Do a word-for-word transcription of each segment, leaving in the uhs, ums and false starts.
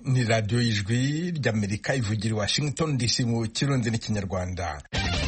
ni radiyo y'ijwi ry'Amerika ivugira i Washington D C mu kirundi n'ikinyarwanda.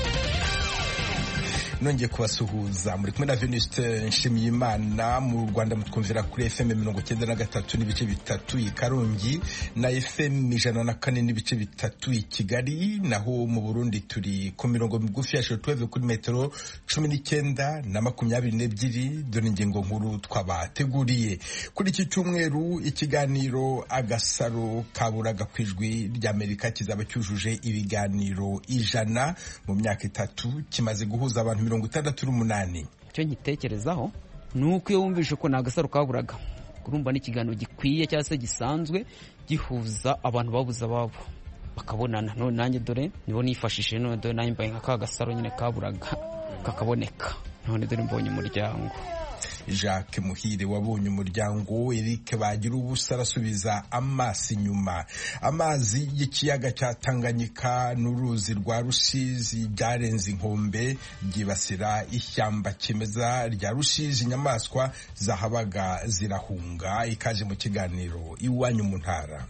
Nongeye kubasuhuza muri kumwe na Venuste Nshimiyimana. Mu Rwanda mutwumvira kuri F M mirongo icyenda na gatatu n'ibice bitatu i Karongi na F M ijana na kane n'ibice bitatu i Kigali, naho mu Burundi turi ku mirongo migufi ya shortwave kuri metero cumi n'icyenda na makumyabiri n'ebyiri. Dore ingingo nkuru twabateguriye kuri iki cyumweru. Ikiganiro Agasaro Kaburaga ku ijwi ry'Amerika kizaba cyujuje ibiganiro ijana mu myaka itatu, kimaze guhuza abantu mirongo itandatu n'umunani. Icyo nkitekerezaho ni uko iyo wumvishe ko ni agasaro kaburaga, urumva ni ikiganiro gikwiye cyangwa se gisanzwe gihuza abantu babuze ababo bakabonana. None nanjye dore nibo nifashishije, none dore nanjye mbaye nka ka gasaro nyine kaburaga kakaboneka, none dore mbonye umuryango. Jacques Muhire wabonye umuryango. Eric Bagira ubusa arasubiza amaso inyuma. Amazi y'ikiyaga cya Tanganyika n'uruzi rwa Rusizi byarenze inkombe, byibasira ishyamba kimeza rya Rusizi. Inyamaswa zahabaga zirahunga. Ikaje mu kiganiro Iwanyu mu Ntara.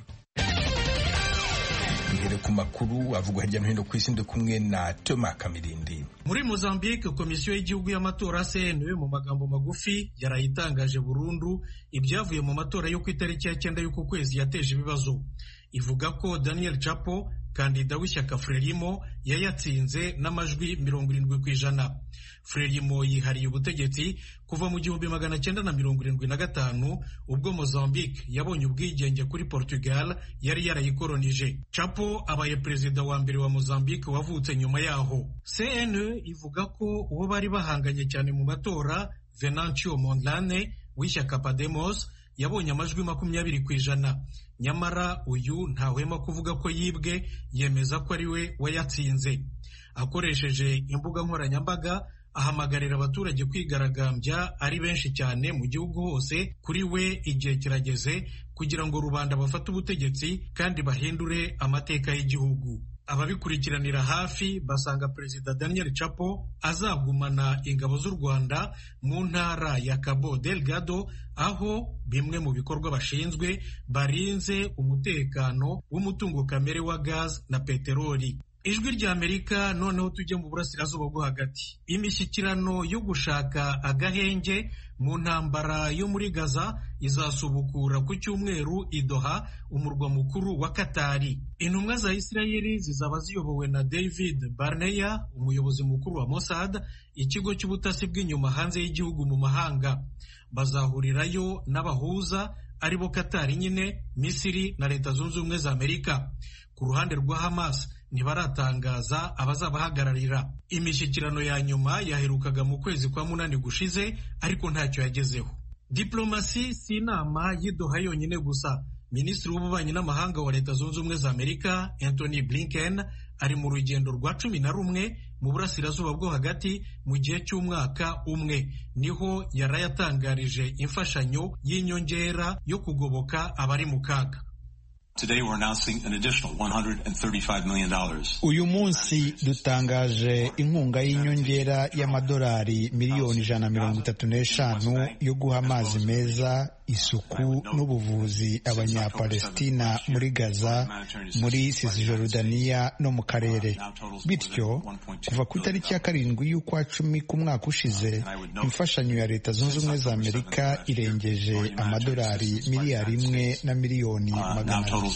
Ngere ku makuru avugwa hirya no hino ku isi, ndi kumwe na Thomas Kamirindi. Muri Mozambique, komisiyo y'igihugu y'amatora C N U mu magambo magufi yarayitangaje burundu ibyavuye mu matora yo ku itariki ya cyenda y'uku kwezi yateje ibibazo. Ivuga ko Daniel Chapo, kandida w'ishyaka Frelimo, yayatsinze n'amajwi mirongo irindwi ku ijana. Frelimo yihariye ubutegetsi kuva mu gihumbi magana cyenda na mirongo irindwi na gatanu, ubwo Mozambique yabonye ubwigenge kuri Portugal yari yarayikolonije. Chapo abaye perezida wa mbere wa Mozambique wavutse nyuma yaho. C N U ivuga ko uwo bari bahanganye cyane mu matora, Venancio Mondlane w'ishyaka Podemos, yabonye amajwi makumyabiri ku ijana. Nyamara uyu ntahwema kuvuga ko yibwe, yemeza ko ari we wayatsinze. Akoresheje imbuga nkoranyambaga ahamagarira abaturage kwigaragambya ari benshi cyane mu gihugu hose. Kuri we igihe kirageze kugira ngo rubanda bafate ubutegetsi kandi bahindure amateka y'igihugu. Ababikurikiranira hafi basanga Perezida Daniel Chapo azagumana ingabo z'u Rwanda mu ntara ya Cabo Delgado, aho bimwe mu bikorwa bashinzwe barinze umutekano w'umutungo kamere wa gaz na peteroli. Ijwi rya Amerika noneho tujye mu burasirazuba bwo hagati. Imishyikirano yo gushaka agahenge mu ntambara yo muri Gaza izasubukura ku cyumweru i Doha, umurwa mukuru wa Katari. Intumwa za Isirayeli zizaba ziyobowe na David Barnea, umuyobozi mukuru wa Mossad, ikigo cy'ubutasi bw'inyuma hanze y'igihugu mu mahanga. Bazahurirayo n'abahuza aribo Katari nyine, Misiri na Leta Zunze Ubumwe za Amerika. Ku ruhande rwa Hamas ntibaratangaza abazabahagararira. Imishyikirano ya nyuma yaherukaga mu kwezi kwa munani gushize, ariko ntacyo yagezeho. Diplomasi si inama y'Idoha yonyine gusa. Minisitiri w'ububanyi n'amahanga wa Leta Zunze Ubumwe za Amerika Anthony Blinken ari mu rugendo rwa cumi na rumwe mu burasirazuba bwo hagati mu gihe cy'umwaka umwe. Niho yarayatangarije imfashanyo y'inyongera yo kugoboka abari mu kaga. Today we're announcing an additional one hundred thirty-five million dollars. Uyu munsi dutangaje inkunga y'inyongera y'amadolari miliyoni ijana na mirongo itatu n'eshanu yo guha amazi meza, isuku n'ubuvuzi abanyapalestina muri Gaza, muri Cisjordania no mu karere. Bityo kuva ku itariki ya karindwi y'ukwa cumi k'umwaka ushize, imfashanyo ya Leta Zunze Ubumwe za Amerika irengeje amadolari miliyari imwe na miliyoni magana abiri.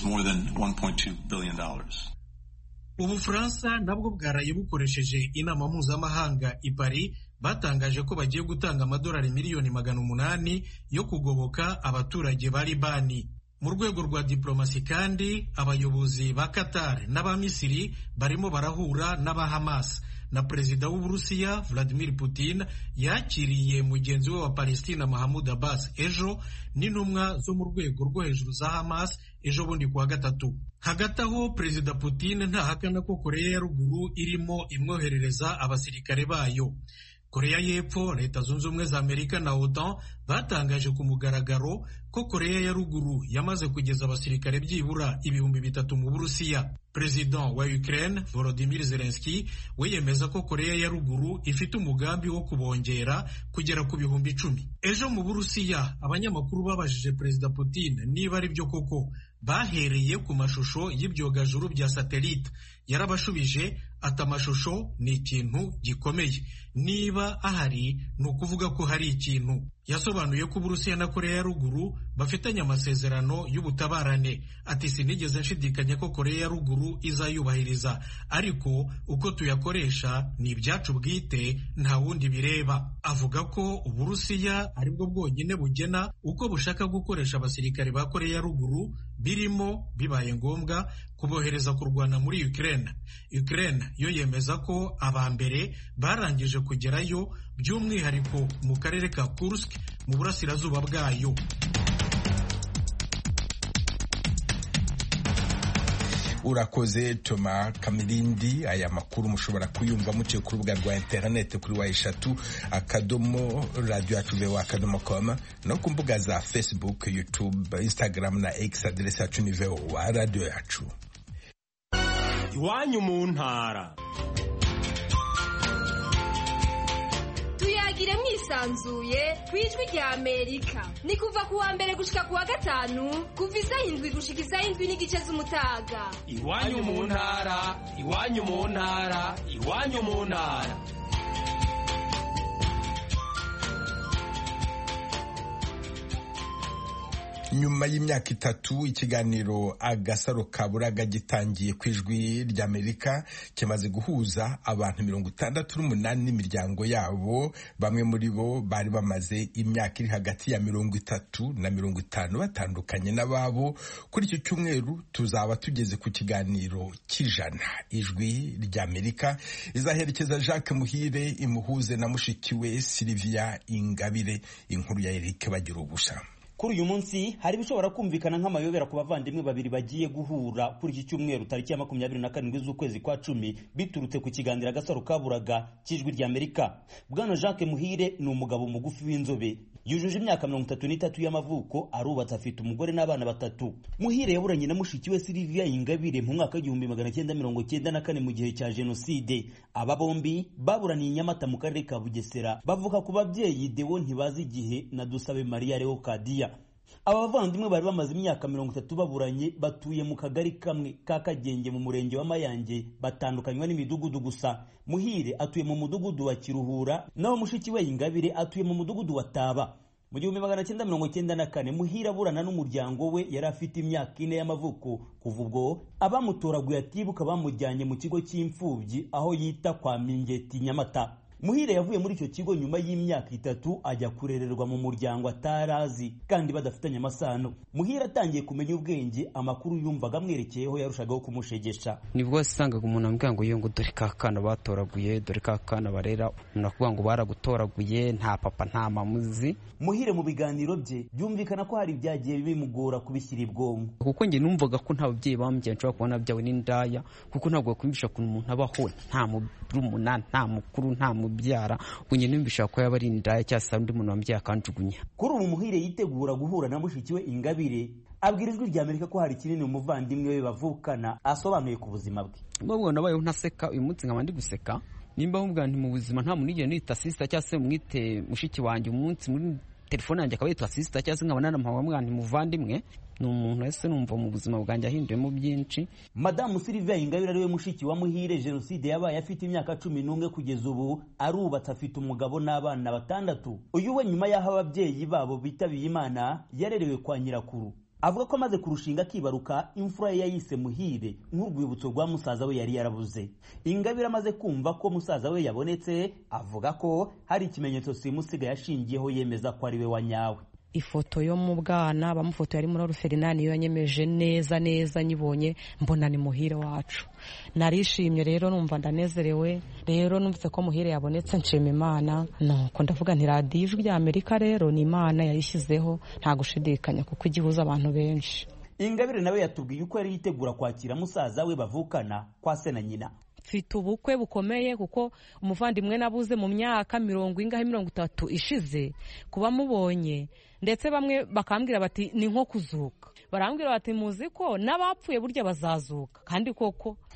Ubufaransa nabwo bwaraye bukoresheje inama mpuzamahanga i Paris, batangaje ko bagiye gutanga amadolari miliyoni magana umunani yo kugoboka abaturage ba Libani. Mu rwego rwa diplomasi kandi, abayobozi ba Qatar n'aba Misiri barimo barahura n'aba Hamas, na Perezida w'Uburusiya Vladimir Putin yakiriye mugenzi we wa Palestina Mahmoud Abbas ejo, n'intumwa zo mu rwego rwo hejuru za Hamas ejo bundi kuwa gatatu. Hagati aho, Perezida Putin ntahakana ko Korea ya ruguru irimo imwoherereza abasirikare bayo. Korea y'Epfo, Leta Zunze Ubumwe za Amerika na OTAN batangaje ku mugaragaro ko Korea ya ruguru yamaze kugeza abasirikare byibura ibihumbi bitatu mu Burusiya. Perezida wa Ukraine Volodymyr Zelensky we yemeza ko Korea ya ruguru ifite umugambi wo kubongera kugera ku bihumbi icumi. Ejo mu Burusiya abanyamakuru babajije Perezida Putin niba ari byo koko bahereye ku mashusho y'ibyogajuru bya satelite. Yarabashubije ati amashusho ni ikintu gikomeye, niba ahari ni ukuvuga ko hari ikintu. Yasobanuye ko Uburusiya na Korea ya ruguru bafitanye amasezerano y'ubutabarane. Ati sinigeze nshidikanya ko Korea ya ruguru izayubahiriza, ariko uko tuyakoresha ni ibyacu bwite, nta wundi bireba. Avuga ko Uburusiya aribwo bwonyine bugena uko bushaka gukoresha abasirikare ba Korea ya ruguru, birimo bibaye ngombwa kubohereza kurwana muri Ukraine. Ukraine yo yemeza ko aba mbere barangije kugerayo, by'umwihariko mu karere ka Kursk mu burasirazuba bwayo. Urakoze Toma Kamirindi. Aya makuru mushobora kuyumva muciye ku rubuga rwa internet kuri wa eshatu akadomo radio yacu vewa akadomo com no ku mbuga za Facebook, YouTube, Instagram na X. Adresse yacu ni vewa radio yacu. Iwanyu mu ntara. Tuyagire mwisanzuye kwijwi rya Amerika. Ni kuva kuwa mbere gushika kuwa gatanu, kuva isaha indwi gushika isaha indwi n'igice z'umutaga. Iwanyu mu ntara, iwanyu mu ntara, iwanyu mu ntara. Nyuma y'imyaka itatu ikiganiro Agasaro Kaburaga gitangiye ku ijwi ry'Amerika kimaze guhuza abantu mirongo itandatu n'umunani n'imiryango yabo. Bamwe muri bo bari bamaze imyaka iri hagati ya mirongo itatu na mirongo itanu batandukanye n'ababo. Kuri iki cyumweru tuzaba tugeze ku kiganiro cy'ijana. Ijwi ry'Amerika izaherekeza Jacques Muhire imuhuze na mushiki we Sylvia Ingabire. Inkuru ya Eric Bagira ubusa. Kuri uyu munsi hari bishobora kumvikana nk'amayobera ku bavandimwe babiri bagiye guhura kuri iki cyumweru tariki ya makumyabiri na karindwi z'ukwezi kwa cumi biturutse ku kiganiro Agasaro Kaburaga cy'ijwi ry'Amerika. Bwana Jacques Muhire ni umugabo mugufi w'inzobe, yujuje imyaka mirongo itatu n'itatu y'amavuko, arubatse, afite umugore n'abana batatu. Muhire yaburanye na mushiki we Sylvia Ingabire mu mwaka w'igihumbi magana cyenda mirongo cyenda na kane mu gihe cya Jenoside. Aba bombi baburaniye Nyamata mu karere ka Bugesera. Bavuka ku babyeyi Deo Ntibazi igihe na Dusabe Maria Leocadia. Aba bavandimwe bari bamaze imyaka mirongo itatu baburanye, batuye mu kagari kamwe ka Kagenge mu murenge wa Mayange, batandukanywa n'imidugudu gusa. Muhire atuye mu mudugudu wa Kiruhura, naho mushiki we Ingabire atuye mu mudugudu wa Taba. Mu gihumbi magana cyenda mirongo cyenda na kane Muhire aburana n'umuryango we yari afite imyaka ine y'amavuko. Kuva ubwo abamutoraguye atibuka bamujyanye mu kigo cy'imfubyi aho yita kwa Mingeti Nyamata. Muhire yavuye muri icyo kigo nyuma y'imyaka itatu ajya kurererwa mu muryango atarazi kandi badafitanye amasano. Muhire atangiye kumenya ubwenge, amakuru yumvaga amwerekeyeho yarushagaho kumushegesha. Nibwo wasangaga umuntu ambwira ngo iyo ngo dore kakana batoraguye, dore kakana barera, unakuvuga ngo baragutoraguye, nta papa nta mamuzi. Muhire mu biganiro bye byumvikana ko hari byagiye bimugora kubishyira ibwonko, kuko njye numvaga ko nta babyeyi bambye nshobora kubona byawe n'indaya, kuko ntabwo kwumvisha ko umuntu abaho nta murumuna nta mukuru nta mubyara, unye numvisha ko yaba ari indaya cyangwa undi muntu wambye akanjugunya. Kuri ubu Muhire yitegura guhura na mushiki we Ingabire, abwira ijwi ry'Amerika ko hari kinini umuvandimwe we bavukana asobanuye ku buzima bwe. Mbabwo nabayeho ntaseka, uyu munsi nkaba ndi guseka. Nimba mubwira nti mu buzima nta muntu nigeze nita sister cyangwa se mwite mushiki wanjye, umunsi muri telefone yanjye akaba yitwa sister cyangwa se nkaba nanamuhawe mwana nti muvandimwe. Ni umuntu wese numva mu buzima bwanjye ahinduyemo byinshi. Madamu Sylvia Ingabire ariwe mushiki wa Muhire. Jenoside yabaye afite imyaka cumi n'umwe kugeza ubu, arubatse, afite umugabo n'abana batandatu. Uyu we nyuma y'aho ababyeyi babo bitabiye Imana yarerewe kwa nyirakuru. Avuga ko amaze kurushinga akibaruka imfura ye yayise Muhire nk'urwibutso rwa musaza we yari yarabuze. Ingabire amaze kumva ko musaza we yabonetse, avuga ko hari ikimenyetso simusiga yashingiyeho yemeza ko ari we wanyawe. Ifoto yo mu bwana bamufoto yari muri Ferdinand yo yanyemeje neza neza, nyibonye mbona ni Muhire wacu. Narishimye rero numva ndanezerewe, rero numvise ko Muhire yabonetse nshima Imana. Nuko ndavuga nti radiyo ijwi ry'Amerika rero ni Imana yayishyizeho, nta gushidikanya kuko igihuza abantu benshi. Ingabire nawe yatubwiye uko yari yitegura kwakira musaza we bavukana kwa se na nyina. Mfite ubukwe bukomeye kuko umuvandimwe nabuze mu myaka mirongo ingahe mirongo itatu ishize, kuba mubonye ndetse bamwe bakambwira bati ni nko kuzuka. Barambwira bati muzi ko n'abapfuye burya bazazuka, kandi koko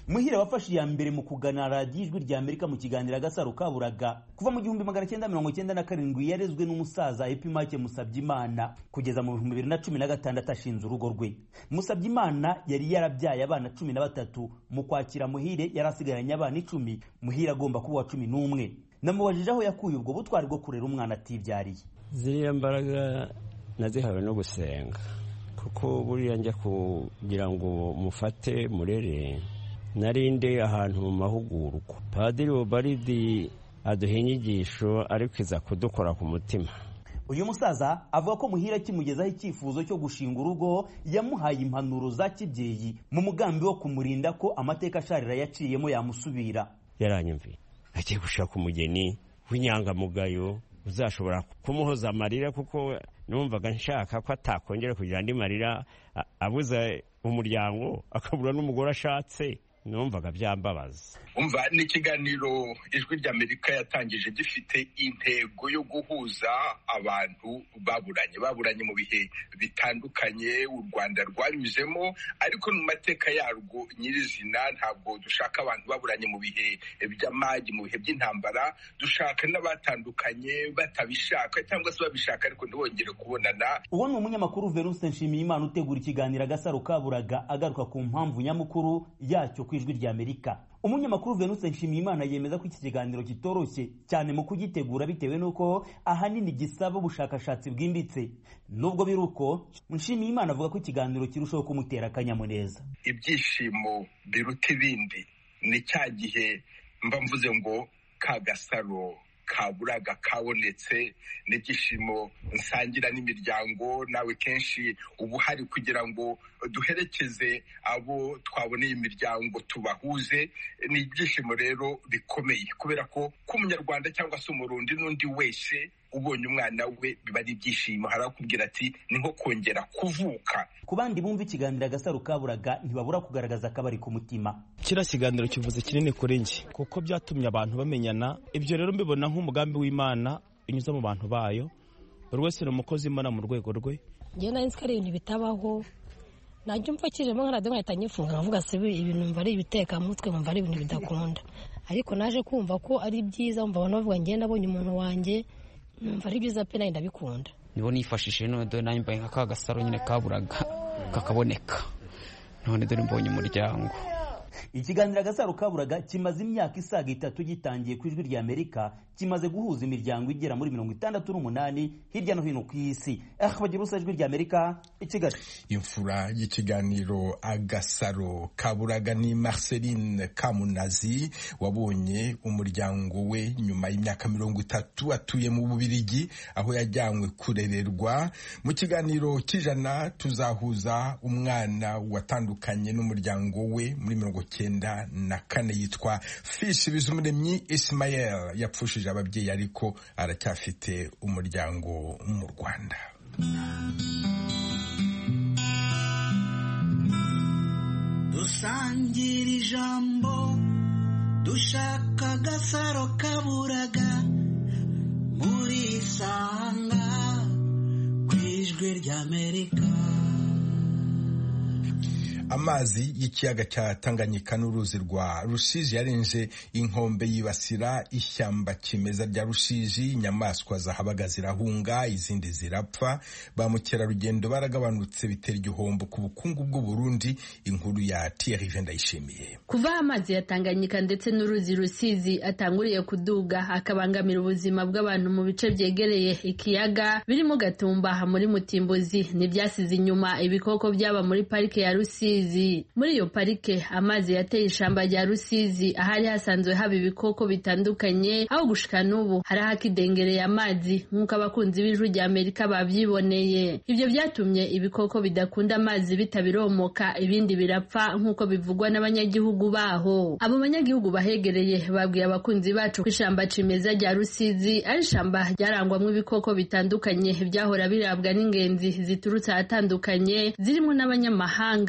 Muhire wafashe iya mbere mu kugana radiyo Ijwi rya Amerika mu kiganiro Agasaro Kaburaga kuva mu gihumbi magana cyenda mirongo cyenda na karindwi yarezwe n'umusaza Epimake Musabyimana kugeza mu bihumbi bibiri na cumi na gatandatu ashinze urugo rwe. Musabyimana yari yarabyaye abana cumi na batatu, mu kwakira Muhire yarasigaranye abana icumi, Muhire agomba kuba wa cumi n'umwe. Namubajije aho yakuye ubwo butwari bwo kurera umwana atibyariye. Ziriya mbaraga nazihawe no gusenga, kuko buriya njya kugira ngo mufate murere narinde ahantu mu mahugurwa. Padiri Obaridi aduha inyigisho ariko iza kudukora ku mutima. Uyu musaza avuga ko Muhire akimugezaho icyifuzo cyo gushinga urugo yamuhaye impanuro za kibyeyi mu mugambi wo kumurinda ko amateka asharira yaciyemo yamusubira. Yaranyumviye agiye gushaka umugeni w'inyangamugayo uzashobora kumuhoza amarira, kuko numvaga nshaka ko atakongera kugira andi marira abuza umuryango akabura n'umugore ashatse. Numvaga byambabaza. Umva ni ikiganiro Ijwi rya Amerika yatangije gifite intego yo guhuza abantu baburanye baburanye mu bihe bitandukanye u Rwanda rwanyuzemo, ariko mu mateka yarwo nyirizina ntabwo dushaka abantu baburanye mu bihe by'amagi, mu bihe by'intambara. Dushaka n'abatandukanye batabishaka cyangwa se babishaka ariko ntibongere kubonana. Uwo ni umunyamakuru Venuste Nshimiyimana utegura ikiganiro Agasaro Kaburaga agaruka ku mpamvu nyamukuru yacyo Ijwi rya Amerika. Umunyamakuru Venuste Nshimiyimana yemeza ko iki kiganiro kitoroshye cyane mu kugitegura bitewe nuko ahanini gisaba ubushakashatsi bwimbitse. Nubwo biruko, Nshimiyimana avuga ko ikiganiro kirushaho kumutera akanyamuneza. Ibyishimo biruta ibindi ni cya gihe mba mvuze ngo Kagasaro Kaburaga kabonetse, n'ibyishimo nsangira n'imiryango. Nawe kenshi ubu hari kugira ngo duherekeze abo twaboneye imiryango tubahuze. Ni ibyishimo rero bikomeye, kubera ko k'umunyarwanda cyangwa se umurundi n'undi wese ubonye umwana we biba ari ibyishimo. Harakubwira ati ni nko kongera kuvuka. Ku bandi bumva ikiganiro Agasaro Kaburaga ntibabura kugaragaza akabari ku mutima. Kira kiganiro kivuze kinini kuri njye kuko byatumye abantu bamenyana. Ibyo rero mbibona nk'umugambi w'Imana inyuza mu bantu bayo. Buri wese ni umukozi w'Imana mu rwego rwe. Njye nari nzi ko ari ibintu bitabaho, najya mfa kijemo nka radiyo nkahita nyifunga nkavuga se ibintu mva ari ibitekamutwe, mva ari ibintu bidakunda. Ariko naje kumva ko ari byiza, mva abantu bavuga njye nabonye umuntu wanjye, numva ari byiza pe, nayo ndabikunda. Nibo nifashishije none dore nanjye mbaye nka Kagasaro nyine kaburaga kakaboneka, none dore mbonye umuryango. Ikiganiro Agasaro Kaburaga kimaze imyaka isaga itatu gitangiye ku Ijwi rya Amerika, kimaze guhuza imiryango igera muri mirongo itandatu n'umunani hirya no hino ku isi. Ah, bagira usa Ijwi rya Amerika i Kigali. Imfura y'ikiganiro Agasaro Kaburaga ni Marceline Kamunazi wabonye umuryango we nyuma y'imyaka mirongo itatu atuye mu Bubiligi, aho yajyanywe kurererwa. Mu kiganiro kijana tuzahuza umwana watandukanye n'umuryango we muri mirongo cyenda na kane yitwa Fish Bizumuremyi Ismael. Yapfushije ababyeyi ariko aracyafite umuryango mu Rwanda. Dusangira ijambo dushaka Agasaro Kaburaga muri Sanga ku Ijwi rya Amerika. Amazi y'ikiyaga cya Tanganyika n'uruzi rwa Rusizi yarenze inkombe yibasira ishyamba kimeza rya Rusizi. Inyamaswa zahabaga zirahunga, izindi zirapfa. Ba mukerarugendo baragabanutse, bitera igihombo ku bukungu bw'u Burundi. Inkuru ya Thierry Vendayishimiye. Kuva amazi ya Tanganyika ndetse n'uruzi Rusizi atanguriye kuduga akabangamira ubuzima bw'abantu mu bice byegereye ikiyaga birimo Gatumba muri Mutimbuzi, n'ibyasize inyuma ibikoko byaba muri parike ya Rusizi. Muri iyo parike amazi yateye ishamba rya Rusizi ahari hasanzwe haba ibikoko bitandukanye, aho gushika n'ubu hari hakidengereye amazi nk'uko abakunzi b'Ijwi rya Amerika babyiboneye. Ibyo byatumye ibikoko bidakunda amazi bitabiromoka, ibindi birapfa nk'uko bivugwa n'abanyagihugu baho. Abo banyagihugu bahegereye babwiye abakunzi bacu ko ishamba cimeza rya Rusizi ari ishamba ryarangwamwo ibikoko bitandukanye byahora birabwa n'ingenzi ziturutse ahatandukanye zirimo n'abanyamahanga.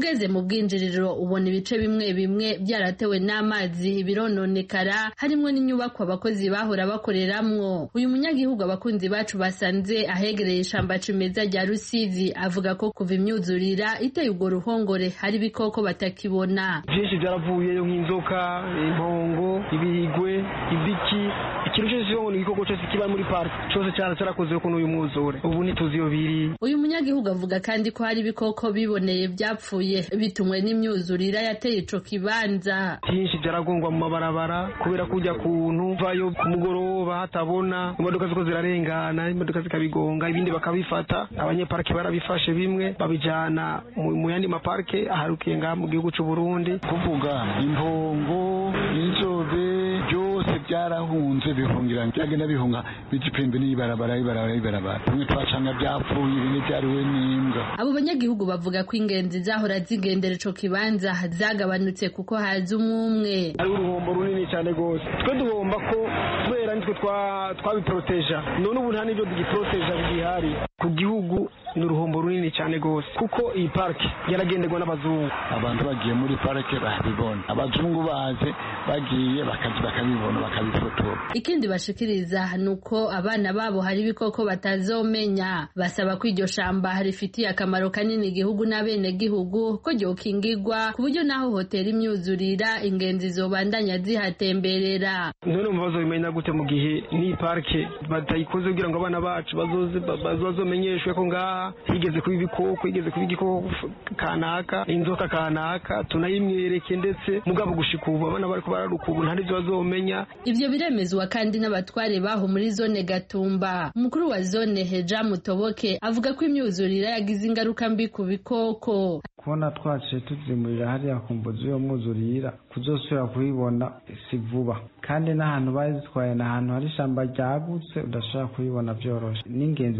ugeze mu bwinjiriro ubona ibice bimwe bimwe byaratewe n'amazi birononekara harimwo n'inyubako abakozi bahora bakoreramwo. Uyu munyagihugu abakunzi bacu basanze ahegereye ishamba cimeza rya Rusizi avuga ko kuva imyuzurira iteye urwo ruhongore hari ibikoko batakibona. Byinshi byaravuyeyo nk'inzoka, impongo, ibihigwe, ibiki, ikintu cyose cyo ngo igikoko cyose kiba muri park cyose cyara cyarakoze ko n'uyu mwuzure. Ubu nituzi yo biri. Uyu munyagihugu avuga kandi ko hari ibikoko biboneye byapfuye bitumwe n'imyuzurira yateye ico kibanza. Byinshi byaragongwa mu mabarabara kubera kujya kuntu vayo ku mugoroba hatabona, imodoka ziko zirarengana, imodoka zikabigonga, ibindi bakabifata. Abanyeparke barabifashe bimwe babijana mu yandi maparke aharukiye nga mu gihugu cy'u Burundi. Kuvuga impongo, inzobe byose byarahunze bihungira byagenda bihunga bijipembe n'ibarabara ibarabara ibarabara. Bimwe twacanga byapfuye ibindi byariwe n'imbwa. Abo banyagihugu bavuga ko ingenzi zahora zigendera ico kibanza zagabanutse kuko haza umwe. Ari uruhombo runini cyane gose. Twe duhomba ko kubera nitwe twa twabiproteja. None ubu nta nibyo digiproteja bihari. Ku gihugu ni uruhombo runini cyane gose kuko iyi parke yaragenderwa n'abazungu. Abantu bagiye muri parke babibona, abazungu baze bagiye bakazi bakabibona bakabifotora. Ikindi bashikiriza nuko abana babo hari ibikoko batazomenya. Basaba ko iryo shamba rifitiye akamaro kanini igihugu n'abene gihugu ko ryokingirwa ku buryo naho hoteli imyuzurira ingenzi zobandanya zihatemberera. None mubazo bimenya gute mu gihe ni parke batayikoze kugira ngo abana bacu bazoze bazomenyeshwe ko ngaha higeze kuba ibikoko higeze kuba igikoko kanaka inzoka kanaka tunayimwereke ndetse mugabo gushika ubu abana bariko bararuka ubu nta n'ivyo bazomenya. Ivyo biremezwa kandi n'abatware baho muri zone Gatumba. Umukuru wa zone Heja Mutoboke avuga ko imyuzurira yagize ingaruka mbi ku bikoko. Kubona twaciye tuzimurira hariya ku mbuzi yo mwuzurira kuzosubira kubibona si vuba, kandi n'ahantu bazitwaye n'ahantu hari ishamba ryagutse udashobora kubibona byoroshe. N'ingenzi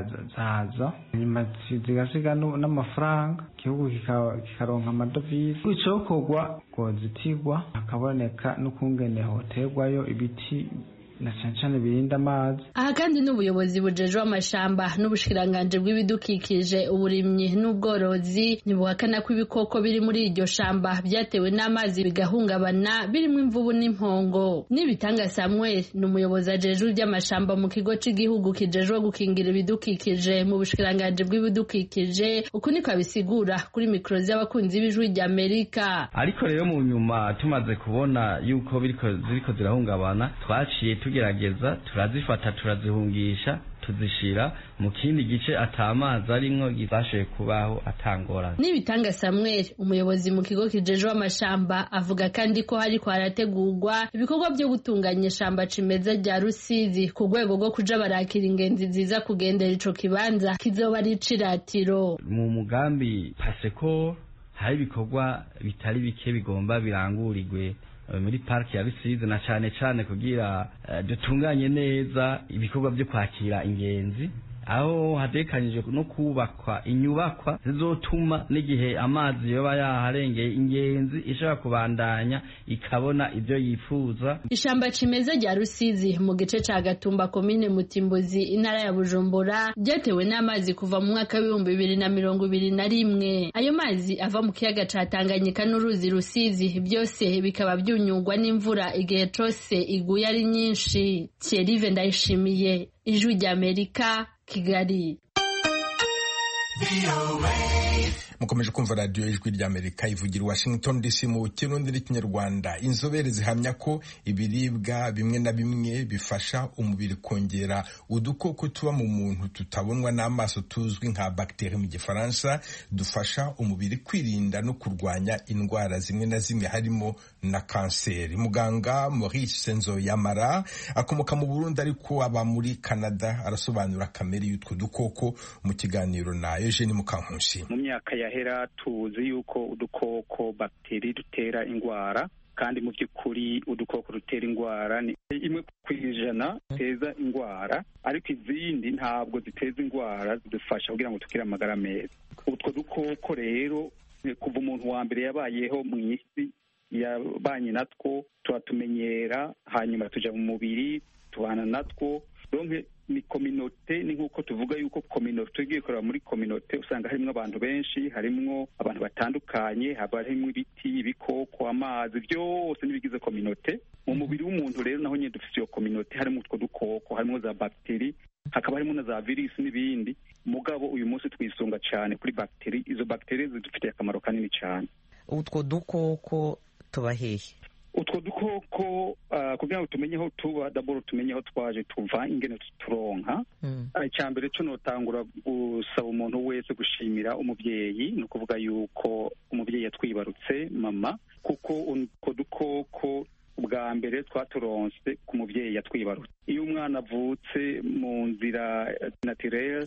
zaza nyuma zigasiga n'amafaranga igihugu kikaronka amadovize. Icokorwa ngo zitigwa hakaboneka n'ukungene hoterwayo ibiti na cyane birinda amazi. Aha kandi n'ubuyobozi bujejwe amashamba n'ubushikiranganje bw'ibidukikije uburimyi n'ubworozi ntibuhakana ko ibikoko biri muri iryo shamba byatewe n'amazi bigahungabana birimo imvubu n'impongo. Nibitanga Samuel ni umuyobozi ajejwe iby'amashamba mu kigo cy'igihugu kijejwe gukingira ibidukikije mu bushikiranganje bw'ibidukikije. Uku niko abisigura kuri mikro z'abakunzi b'ijwi rya Amerika. Ariko rero mu nyuma tumaze kubona yuko biriko ziriko zirahungabana twaciye tugerageza turazifata turazihungisha tuzishira mu kindi gice atamazi arimwo gifashe kubaho atangorana. Nibitanga Samuel umuyobozi mu kigo kijejwe amashamba avuga kandi ko hari kwarategurwa ibikorwa byo gutunganya ishamba cimeza rya Rusizi ku rwego rwo kuja barakira ingenzi ziza kugendera ico kibanza kizoba ari iciratiro. Mu mugambi Paseko hari ibikorwa bitari bike bigomba birangurirwe muri park ya Rusizi na cyane cyane kugira uh, dutunganye neza ibikorwa byo kwakira ingenzi, aho hatekanyije no kubakwa inyubakwa zizotuma n'igihe amazi yoba yaharengeye ingenzi ishaka kubandanya ikabona ibyo yifuza. Ishamba cimeza rya Rusizi mu gice ca Gatumba komine Mutimbuzi intara ya Bujumbura ryatewe n'amazi kuva mu mwaka w'ibihumbi bibiri na mirongo ibiri na rimwe. Ayo mazi ava mu kiyaga ca Tanganyika n'uruzi Rusizi byose bikaba byunyugwa n'imvura igihe cose iguye ari nyinshi. Thierry Ndayishimiye, Ijwi rya Amerika, Kigali. mukomeje kumva radiyo y'ijwi ry'Amerika ivugira Washington D C mu kirundi n'ikinyarwanda. Inzobere zihamya ko ibiribwa bimwe na bimwe bifasha umubiri kongera udukoko tuba mu muntu tutabonwa n'amaso tuzwi nka bagiteri mu gifaransa, dufasha umubiri kwirinda no kurwanya indwara zimwe na zimwe harimo na kanseri. Muganga Maurice Nzoyamara akomoka mu Burundi ariko aba muri Canada arasobanura kamere y'utwo dukoko mu kiganiro na Eugene Mukankusi. Mu myaka yahera tuzi yuko udukoko bakteri dutera ingwara, kandi mu by'ukuri udukoko dutera ingwara ni imwe ku ijana ziteza ingwara, ariko izindi ntabwo ziteza ingwara, zidufasha kugira ngo tukire amagara meza. Utwo dukoko rero kuva umuntu wa mbere yabayeho mu isi yabanye natwo turatumenyera, hanyuma tuja mu mubiri tubana natwo, donc ni kominote ni nk'uko tuvuga yuko kominote tugiye kureba muri kominote usanga harimo abantu benshi, harimo abantu batandukanye, haba harimo ibiti, ibikoko, amazi, byose n'ibigize kominote. Mu mubiri w'umuntu rero naho nyine dufite iyo kominote, harimo utwo dukoko, harimo za bagiteri, hakaba harimo na za virusi n'ibindi. Mugabo uyu munsi twisunga cyane kuri bagiteri. Izo bagiteri zidufitiye akamaro kanini cyane. Utwo dukoko tuba hehe? Utwo dukoko uh, kugira ngo tumenye aho tuba, daboro tumenye aho twaje tuva, ingene turonka. Icya mbere cyo notangura gusaba umuntu wese gushimira umubyeyi, ni ukuvuga yuko umubyeyi yatwibarutse mama, kuko utwo dukoko bwa mbere twaturonse ku mubyeyi yatwibarutse. Iyo umwana avutse mu nzira naturelle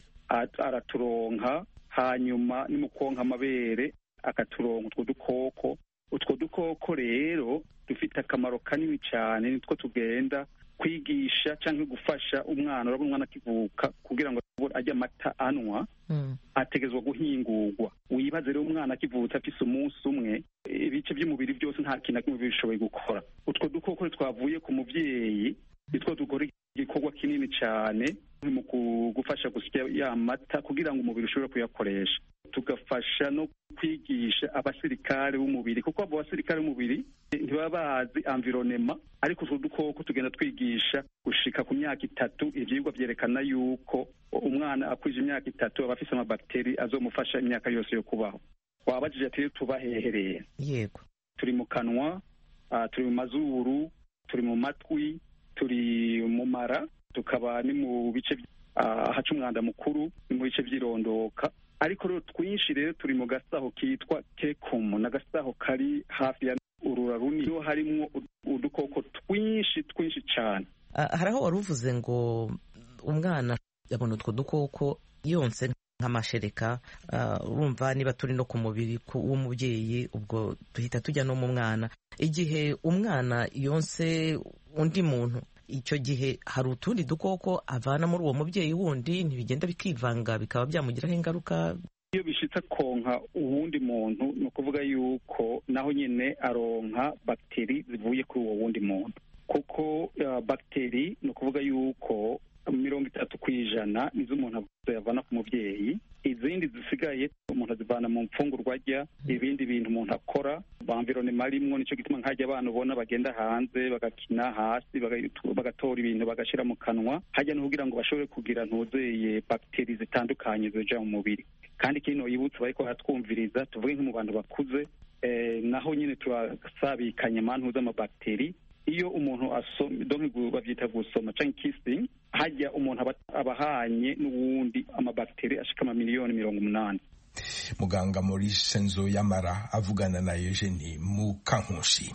araturonka, hanyuma ni mu konka amabere akaturonka utwo dukoko. Utwo dukoko rero dufite akamaro kanini cyane, nitwo tugenda kwigisha cyangwa gufasha umwana. Urabona umwana akivuka kugira ngo ajye amata anwa, mm. ategezwa guhingurwa. Wibaze rero umwana akivutse afise umunsi umwe, ibice by'umubiri byose nta kintu kimwe bishoboye gukora. Utwo dukoko twavuye ku muvyeyi nitwo dukora igikorwa kinini cyane mu gufasha gusya ya mata kugira ngo umubiri ushobore kuyakoresha. Tugafasha no kwigisha abasirikare b'umubiri, kuko abo basirikare b'umubiri ntibaba bazi environnement, ariko utwo dukoko tugenda twigisha gushika ku myaka itatu. Ivyigwa vyerekana yuko umwana akwije imyaka itatu aba afise amabakiteri azomufasha imyaka yose yo kubaho. Wabajije ati tuba hehereye? Yego, turi mu kanwa, uh, turi mu mazuru, turi mu matwi, turi mu mara, tukaba ni mu bice uh, haca umwanda mukuru, ni mu bice vy'irondoka. Ariko rero twinshi rero turi mu gasaho kitwa kekumu, n'agasaho kari hafi ya urura runini, yo harimwo udukoko twinshi twinshi cyane. Uh, haraho wari uvuze ngo umwana yabona utwo dukoko yonse nk'amashereka. Urumva uh, niba turi no ku mubiri w'umubyeyi, ubwo duhita tujya no mu mwana. Igihe umwana yonse undi muntu, icyo gihe hari utundi dukoko avana muri uwo mubyeyi wundi, ntibigenda bikivanga bikaba byamugiraho ingaruka. Iyo bishitse konka uwundi muntu, ni ukuvuga yuko naho nyine aronka bagiteri zivuye kuri uwo wundi muntu, kuko uh, bagiteri ni ukuvuga yuko mirongo itatu ku ijana nizo umuntu yavana ku mubyeyi, izindi zisigaye umuntu azivana mu mfungurwa arya, ibindi bintu umuntu akora, environnement arimwo. Nicyo gituma nkajya abana ubona bagenda hanze bagakina hasi, bagatora ibintu bagashira mu kanwa, hajya no kugira ngo bashobore kugira ntuzeye bagiteri zitandukanye zija mu mubiri. Kandi kino yibutse bariko hatwumviriza, tuvuge nko mu bantu bakuze, eh, naho nyine turasabikanya mantu z'amabagiteri. Iyo umuntu asoma, donc bavyita gusoma cyangwa kissing, hajya umuntu abahanye n'uwundi amabagiteri ashika ama miliyoni mirongo umunani. Muganga Maurice Nzoyamara avugana na Eugenie Mukankushi.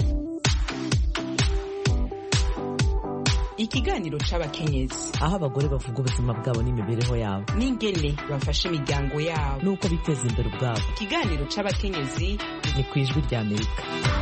Ikiganiro c'abakenyezi, aho abagore bavuga ubuzima bwabo n'imibereho yabo, n'ingene bafasha imiryango yabo, nuko biteza imbere ubwabo. Ikiganiro c'abakenyezi ni kwijwi rya Amerika.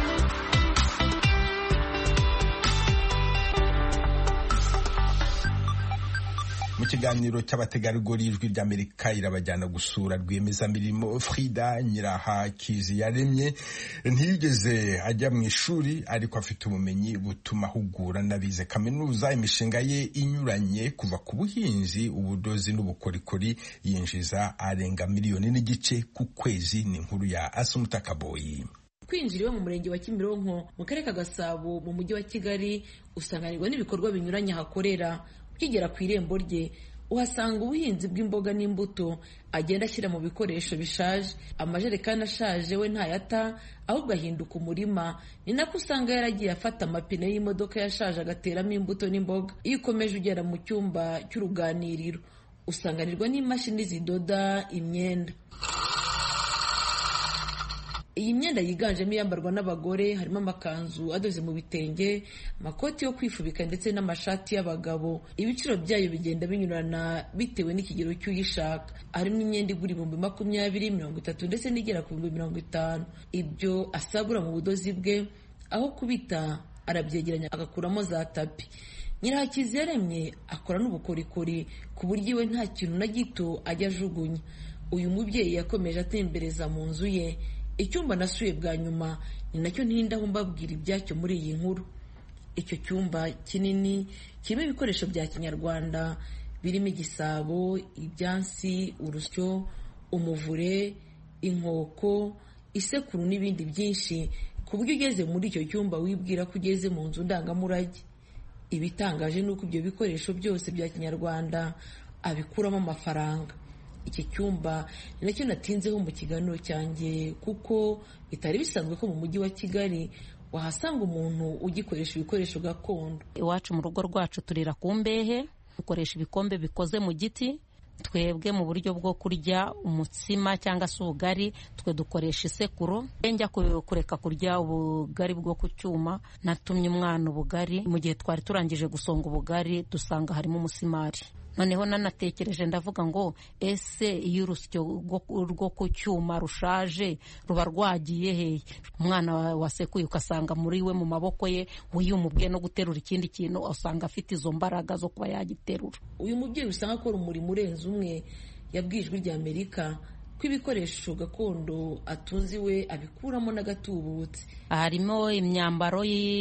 Mu kiganiro cy'abategarugori, ijwi ry'Amerika irabajyana gusura rwiyemezamirimo Frida Nyirahakizi yaremye. Ntiyigeze ajya mu ishuri, ariko afite ubumenyi butuma ahugura n'abize kaminuza. Imishinga ye inyuranye, kuva ku buhinzi, ubudozi n'ubukorikori, yinjiza arenga miliyoni n'igice ku kwezi. Ni inkuru ya Asumuta Kaboyi. Kwinjira iwe mu murenge wa Kimironko mu karere ka Gasabo mu mujyi wa Kigali, usanganirwa n'ibikorwa binyuranye hakorera. Ukigera ku irembo rye uhasanga ubuhinzi bw'imboga n'imbuto agenda ashyira mu bikoresho bishaje. Amajerekani ashaje we ntayata, ahubwo ahinduka umurima. Ni nako usanga yaragiye afata amapine y'imodoka yashaje agateramo imbuto n'imboga. Iyo ukomeje ugera mu cyumba cy'uruganiriro, usanganirwa n'imashini zidoda imyenda. Iyi myenda yiganjemo iyambarwa n'abagore, harimo amakanzu adoze mu bitenge, amakoti yo kwifubika ndetse n'amashati y'abagabo. Ibiciro byayo bigenda binyurana bitewe n'ikigero cy'uyishaka. Harimo imyenda igura ibihumbi makumyabiri, mirongo itatu ndetse n'igera ku bihumbi mirongo itanu. Ibyo asagura mu budozi bwe, aho kubita arabyegeranya agakuramo za tapi. Nyirahakizi yaremye akora n'ubukorikori ku buryo iwe nta kintu na gito ajya ajugunya. Uyu mubyeyi yakomeje atembereza mu nzu ye. Icyumba nasuye bwa nyuma ni nacyo ntindaho mbabwira ibyacyo muri iyi nkuru. Icyo cyumba kinini kirimo ibikoresho bya kinyarwanda birimo igisabo, ibyansi, urusyo, umuvure, inkoko, isekuru n'ibindi byinshi, ku buryo ugeze muri icyo cyumba wibwira ko ugeze mu nzu ndangamurage. Ibitangaje ni uko ibyo bikoresho byose bya kinyarwanda abikuramo amafaranga. Iki cyumba ni nacyo natinzeho mu kiganiro cyanjye, kuko bitari bisanzwe ko mu mujyi wa Kigali wahasanga umuntu ugikoresha ibikoresho gakondo. Iwacu mu rugo rwacu turira ku mbehe, dukoresha ibikombe bikoze mu giti. Twebwe mu buryo bwo kurya umutsima cyangwa se ubugari twe dukoresha isekuru. Njya kureka kurya ubugari bwo ku cyuma, natumye umwana ubugari, mu gihe twari turangije gusonga ubugari dusanga harimo umusimari. Noneho nanatekereje ndavuga ngo ese iyo urusyo rwo ku cyuma rushaje ruba rwagiye hehe? Umwana wasekuye ukasanga muri we mu maboko ye wiyumubwiye no guterura ikindi kintu, usanga afite izo mbaraga zo kuba yagiterura. Uyu mubyeyi usanga akora umurimo urenze umwe yabwiye Ijwi ry'Amerika ko ibikoresho gakondo atunze iwe abikuramo n'agatubutse. Harimo imyambaro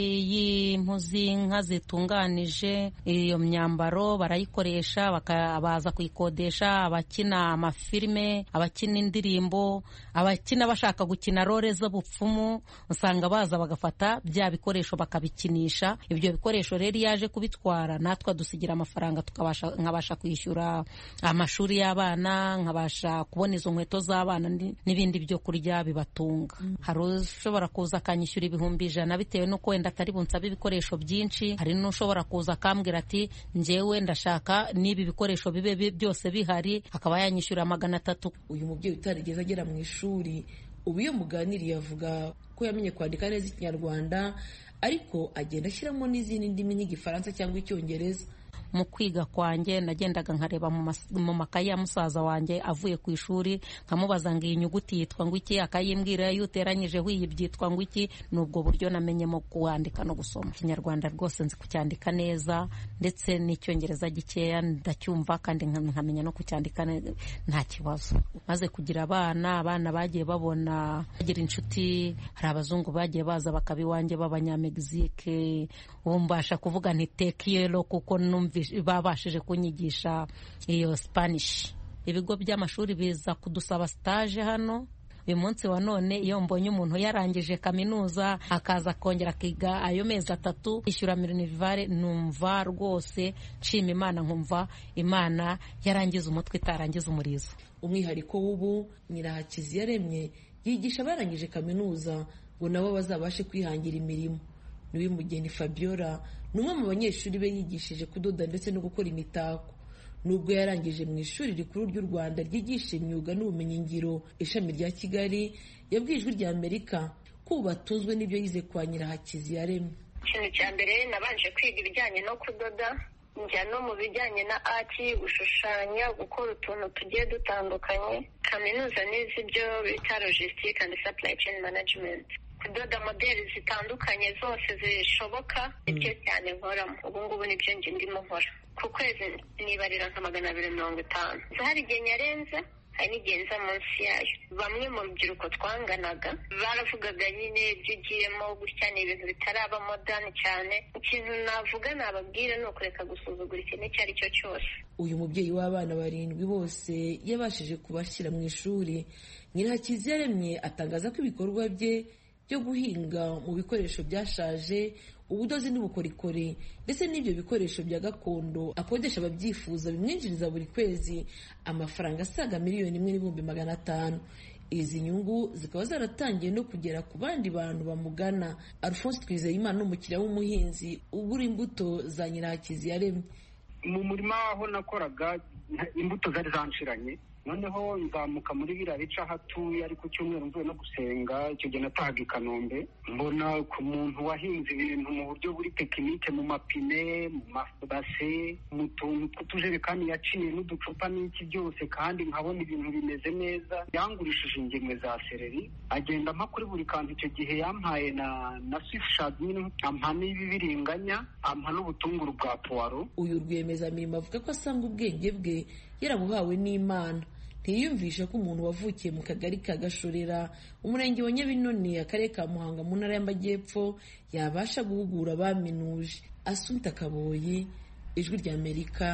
y'impu z'inka zitunganije. Iyo myambaro barayikoresha, bakabaza kuyikodesha abakina amafilime, abakina indirimbo, abakina bashaka gukina role z'ubupfumu, usanga baza bagafata bya bikoresho bakabikinisha. Ibyo bikoresho rero yaje kubitwara, natwe dusigira amafaranga, tukabasha nkabasha kwishyura amashuri y'abana, nkabasha kubona izo nkweto z'abana n'ibindi byo kurya bibatunga. Mm. Hari ushobora kuza akanyishyura ibihumbi ijana bitewe n'uko wenda atari bunsabe ibikoresho byinshi. Hari n'ushobora kuza akambwira ati njyewe ndashaka n'ibi bikoresho bibe byose bihari, akaba yanyishyura magana atatu. Uyu mubyeyi utarigeze agera mu ishuri, ubu iyo muganiriye avuga ko yamenye kwandika neza Ikinyarwanda, ariko agenda ashyiramo n'izindi ndimi nk'Igifaransa cyangwa Icyongereza. Mu kwiga kwanjye nagendaga nkareba mu makayi ya musaza wanjye avuye ku ishuri, nkamubaza ngo iyi nyuguti yitwa ngo iki, akayimbwira iyo uteranyije hwiyi byitwa ngo iki. Nubwo buryo namenyemo kwandika no gusoma. Ikinyarwanda rwose nzi kucyandika neza, ndetse n'Icyongereza gikeya ndacyumva kandi nkamenya no kucyandika nta kibazo. Maze kugira abana, abana bagiye babona bagira inshuti, hari abazungu bagiye baza bakabiwanjye b'Abanyamegizike, ubu mbasha kuvuga nti tekiyelo kuko numva babashije kunyigisha iyo Spanish. Ibigo by'amashuri biza kudusaba stage hano. Uyu munsi wa none iyo mbonye umuntu yarangije kaminuza akaza kongera akiga ayo mezi atatu ishyura minerivare, numva rwose nshima Imana, nkumva Imana yarangiza umutwe itarangiza umurizo. Umwihariko w'ubu Nyirahakiziyaremye yigisha abarangije kaminuza ngo nabo bazabashe kwihangira imirimo. Niwimugeni Fabiola ni umwe mu banyeshuri be yigishije kudoda ndetse no gukora imitako. Nubwo yarangije mu ishuri rikuru ry'u Rwanda ryigisha imyuga n'ubumenyingiro ishami rya Kigali, yabwiye Ijwi ry'Amerika ko batunzwe n'ibyo yize kwa Nyirahakiziyaremye. Ikintu cya mbere nabanje kwiga ibijyanye no kudoda, njya no mu bijyanye na ati, gushushanya, gukora utuntu tugiye dutandukanye. Kaminuza nize ibyo bita logistique and supply chain management. Kudoda modeli zitandukanye zose zishoboka, ibyo cyane nkoramo. Ubu ngubu nibyo njye ndimo nkora. Ku kwezi nibarira nka magana abiri mirongo itanu. Hari igihe nyarenze, hari n'igihe nza munsi yayo. Bamwe mu rubyiruko twanganaga baravugaga nyine ibyo ugiyemo gutya ni ibintu bitaraba modern cyane. Ikintu navuga nababwira ni ukureka gusuzugura ikintu icyo ari cyo cyose. Uyu mubyeyi w'abana barindwi bose yabashije kubashyira mu ishuri. Nyirahakiziyaremye atangaza ko ibikorwa bye byo guhinga mu bikoresho byashaje, ubudozi n'ubukorikori ndetse n'ibyo bikoresho bya gakondo akodesha ababyifuza bimwinjiriza buri kwezi amafaranga asaga miliyoni imwe n'ibihumbi magana atanu. Izi nyungu zikaba zaratangiye no kugera ku bandi bantu bamugana. Alphonse Twizeyimana n'umukiriya w'umuhinzi ugura imbuto za Nyirahakiziyaremye. Mu murima aho nakoraga imbuto zari zanshiranye, noneho nzamuka muri biriya bice aho atuye, ariko cyumweru mvuye no gusenga, icyo gihe natahaga i Kanombe, mbona ku muntu wahinze ibintu mu buryo buri tekinike, mu mapine, mu mabase, mu tuntu tw'utujerekani yaciye n'uducupa n'iki byose, kandi nkabona ibintu bimeze neza. Yangurishije ingemwe za sereri, agenda ampa kuri buri kantu. Icyo gihe yampaye na na swifshad, ampa n'ibibiringanya, ampa n'ubutunguru bwa puwaro. Uyu rwiyemezamirimo avuga ko asanga ubwenge bwe yarabuhawe n'Imana. Ntiyumvisha ko umuntu wavukiye mu kagari ka Gashorera, umurenge wa Nyabinoni, akarere ka Muhanga, mu ntara y'Amajyepfo, yabasha guhugura abaminuje. Asumta Kaboyi, Ijwi ry'Amerika,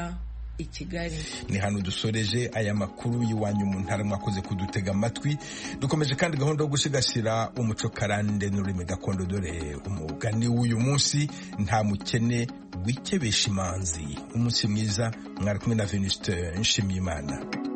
i Kigali. Ni hano dusoreje aya makuru y'iwanyu mu ntara, mwakoze kudutega amatwi. Dukomeje kandi gahunda yo gusigasira umuco karande n'ururimi gakondo, dore umugani w'uyu munsi: nta mukene wikebesha imanzi. Umunsi mwiza, mwari kumwe na Venuste Nshimiyimana.